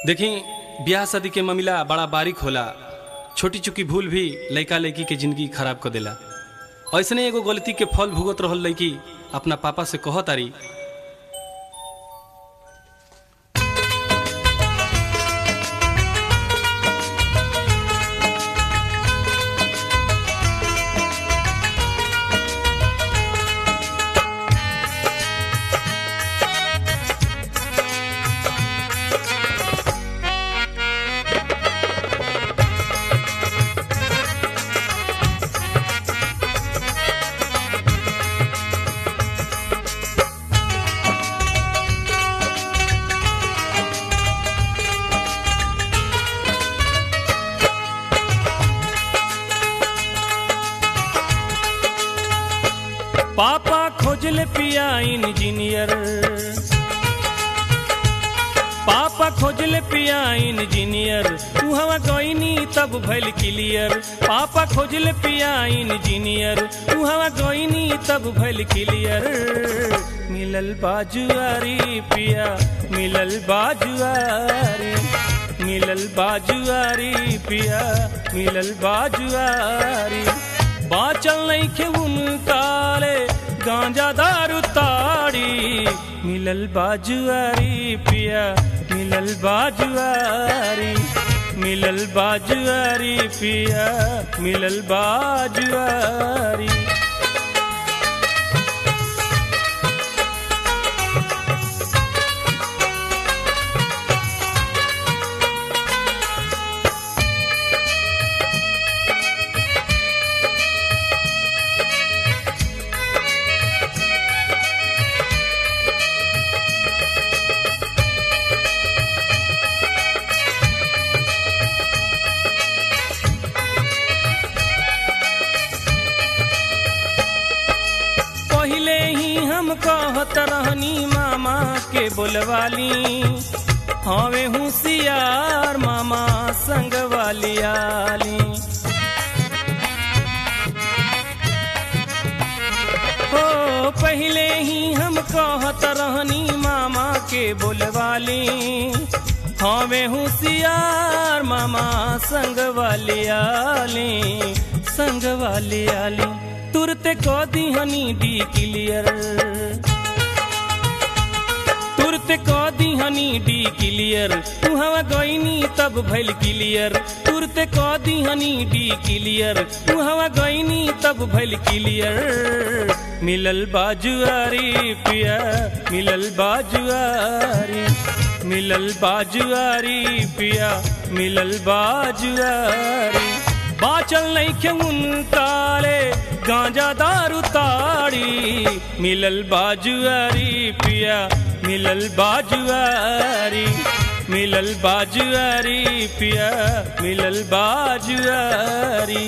देखी ब्याह शादी के मामला बड़ा बारीक होला। छोटी चुकी भूल भी लड़का लड़की के जिंदगी खराब कर देला। ऐसने एगो गलती के फल भुगत रहल लड़की अपना पापा से कह तारी, पापा खोजले पिया इंजीनियर, पापा खोजले पिया इंजीनियर, तू हवा गईनी तब भइल क्लियर। पापा खोजले पिया इंजीनियर, तू हवा गईनी तब भइल क्लियर। मिलल बाजुआरी पिया मिलल बाजुआरी, मिलल बाजुआरी पिया मिलल बाजुआरी। बाचल नहीं खे उनकाले गांजा दारू ताड़ी, मिलल बाजुआरी पिया मिलल बाजुआरी, मिलल बाजुआरी पिया मिलल बाजुआरी। पहले ही हम कहत रहनी मामा के बोलवाली, हवे होशियार मामा संग वाली आली। हो पहले ही हम कहत रहनी मामा के बोलवाली, हवे होशियार मामा संग वाली आली, संग वाली आली। तुरते को दिहनी डी क्लियर, तुरते को दिहनी डी क्लियर, तू हवा गईनी तब भइल क्लियर। तुरते को दिहनी डी क्लियर, तू हवा गईनी तब भइल क्लियर। मिलल बाजुआरी पिया मिलल बाजुआरी, मिलल बाजुआरी पिया मिलल बाजुआरी। बाचल नहीं खे उनकाले गांजा दारू ताड़ी, मिलल बाजुआरी पिया मिलल बाजुआरी, मिलल बाजुआरी पिया मिलल बाजुआरी।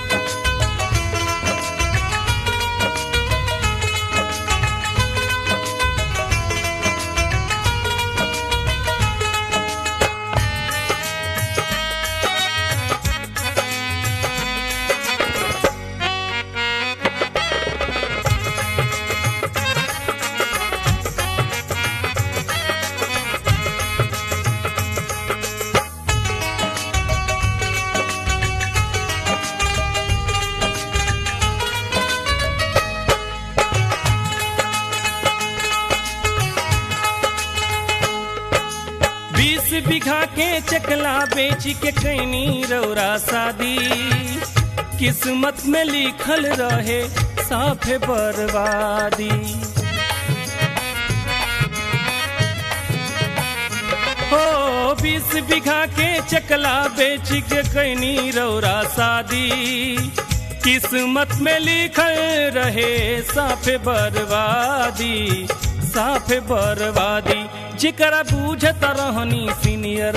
बिघा के चकला बेच के कैनी रौरा शादी, किस्मत में लिखल रहे साफे बर्बादी। हो 20 बीघा के चकला बेच के कैनी रौरा शादी, किस्मत में लिखल रहे साफे बर्बादी, साफे बर्बादी। जेकरा बूझत रहनी सीनियर,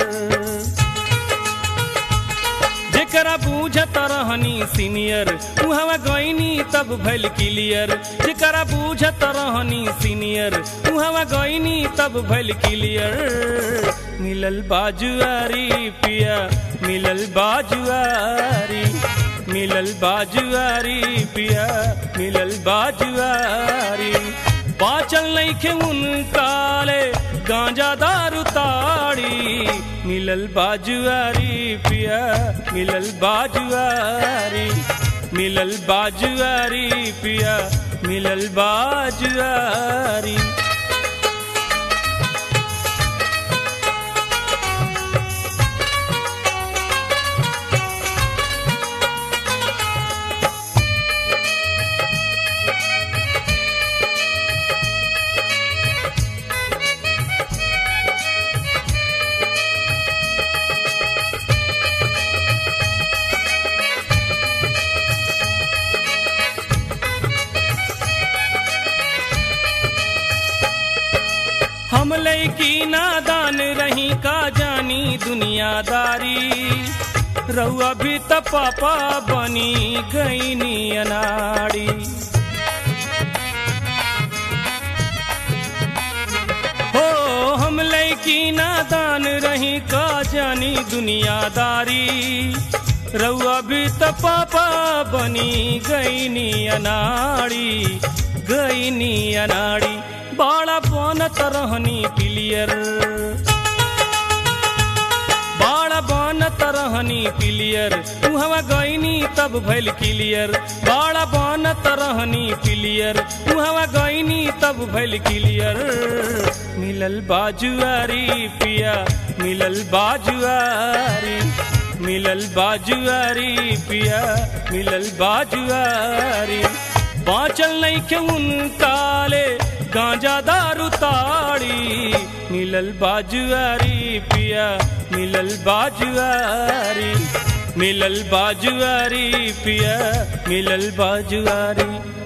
जेकरा बूझत रहनी सीनियर, तू हवा गईनी तब भइल क्लियर। जेकरा बूझत रहनी सीनियर, तू हवा गईनी तब भइल क्लियर। मिलल बाजुआरी पिया मिलल बाजुआरी, मिलल बाजुआरी पिया मिलल बाजुआरी। बाचल नहीं खे उनकाले गांजा दारू ताड़ी मिलल बाजुआरी पिया मिलल बाजुआरी मिलल बाजुआरी पिया मिलल बाजुआरी। हम लैकी नादान रही का जानी दुनियादारी, रहुआ भी त पापा बनी गईनी अनाड़ी। हो हम लैकी नादान रही का जानी दुनियादारी, रहुआ भी त पापा बनी गईनी अनाड़ी गईनी अनाड़ी। बाड़ा बनत रहनी पिलियर बाड़ा बनत रहनी पिलियर, उहवा गईनी तब भइल क्लियर। बाड़ा बनत रहनी पिलियर, उहवा गईनी तब भइल क्लियर। मिलल बाजुआरी पिया मिलल बाजुआरी मिलल बाजुआरी पिया मिलल बाजुआरी। बाँचल नहीं के उनकाले गांजा दारू ताड़ी, मिलल बाजुआरी पिया मिलल बाजुआरी मिलल बाजुआरी पिया मिलल बाजुआरी।